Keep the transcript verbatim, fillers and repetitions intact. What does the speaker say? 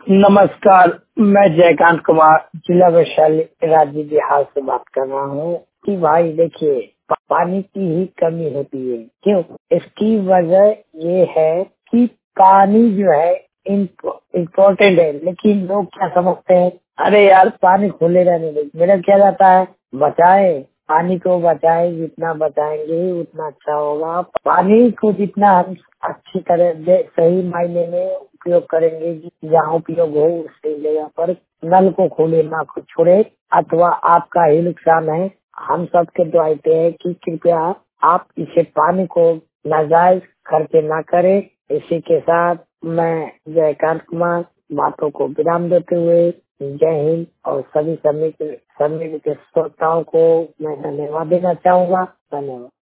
नमस्कार, मैं जयकांत कुमार जिला वैशाली राज्य बिहार से बात कर रहा हूँ कि भाई देखिए पा- पानी की ही कमी होती है। क्यों? इसकी वजह ये है कि पानी जो है इम्पोर्टेंट है, लेकिन लोग क्या समझते हैं, अरे यार पानी खुले रहने दे। मेरा क्या जाता है, बचाए पानी को, बचाए जितना बचाएंगे उतना अच्छा होगा। पानी को जितना हम अच्छी तरह से सही मायने में उपयोग करेंगे, जहाँ उपयोग हो उसकी जगह पर नल को खोले ना को छोड़े, अथवा आपका ही नुकसान है। हम सबके दुआते हैं कि कृपया आप इसे पानी को नाजायज खर्चे ना करें। इसी के साथ मैं जयकांत कुमार बातों को विराम देते हुए जय हिंद और सभी सभी के सभी के श्रोताओं को मैं धन्यवाद देना चाहूँगा। धन्यवाद।